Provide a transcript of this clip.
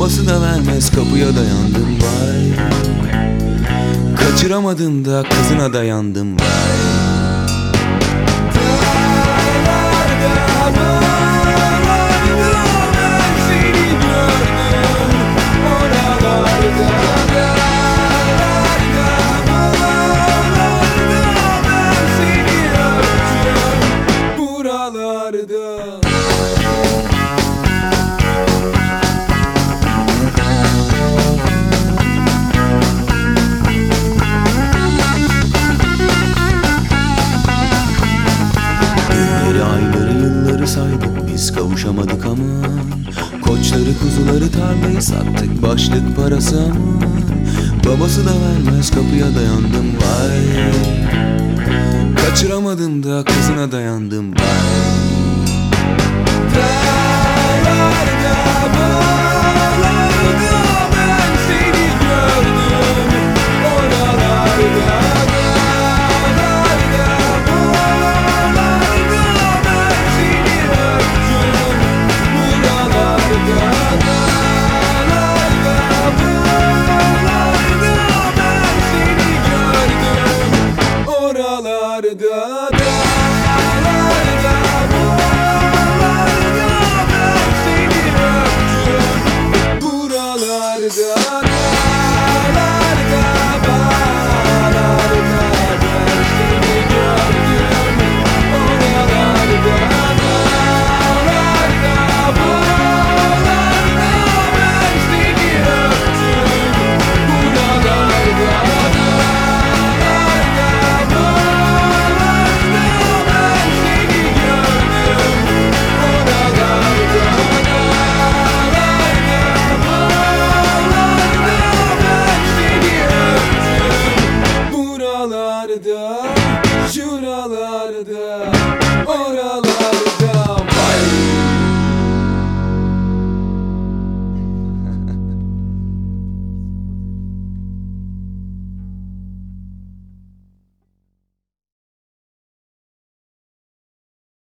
Babası da vermez, kapıya dayandım vay. Kaçıramadım da kızına dayandım vay. Saydık biz, kavuşamadık aman. Koçları kuzuları tarlayı sattık, başlık parası aman. Babası da vermez, kapıya dayandım vay. Kaçıramadım da kızına dayandım vay. Buralarda